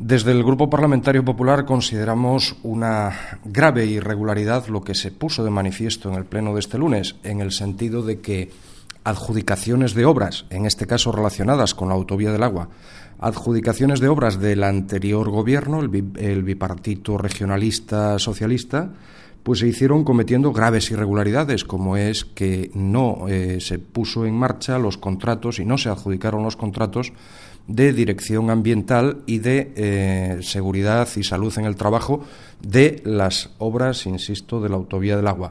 Desde el Grupo Parlamentario Popular consideramos una grave irregularidad lo que se puso de manifiesto en el pleno de este lunes, en el sentido de que adjudicaciones de obras, en este caso relacionadas con la autovía del Agua, adjudicaciones de obras del anterior gobierno, el bipartito regionalista socialista, pues se hicieron cometiendo graves irregularidades, como es que no se puso en marcha los contratos y no se adjudicaron los contratos de dirección ambiental y de seguridad y salud en el trabajo de las obras, insisto, de la autovía del Agua.